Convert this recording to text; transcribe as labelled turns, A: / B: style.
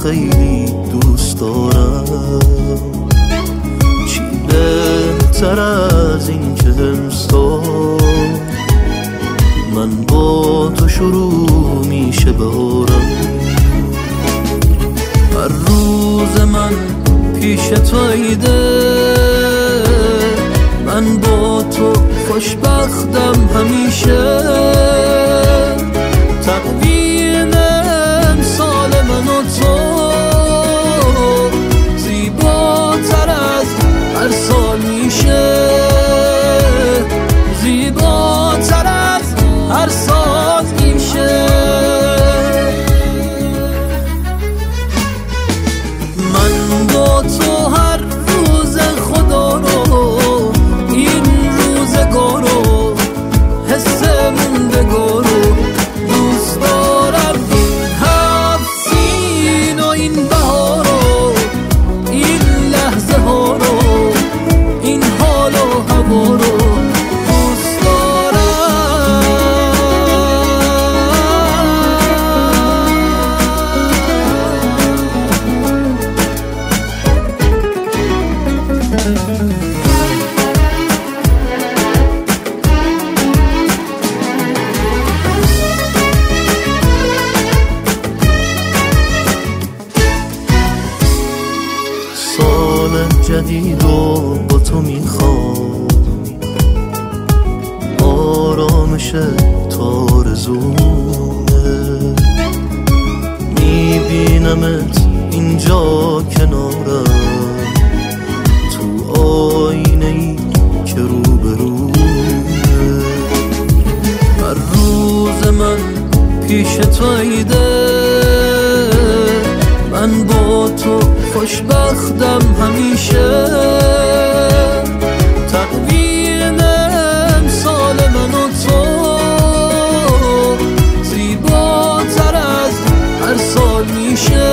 A: خیلی دوست دارم. چی بهتر از این که امسال من با تو شروع میشه بارم. هر روز من پیش تو عیده، من با تو خوشبختم همیشه. تقویم امسال من و تو زیباتر از هر سال میشه، زیباتر از هر سال میشه. من با تو هر روز خدا رو، این روزگارو، حس موندگارو دوست دارم. این هفت سین و این بهارو، این لحظه ها رو، این حال و هوا رو دوست دارم. سال جدید رو با تو میخوام، آرامش تارزونه. میبینمت اینجا کنارم، تو آینه ای که روبرومه. هر روز من پیش تو عیده، من با تو خوشبختم همیشه. تقویم امسال من و تو زیباتر از هر سال میشه.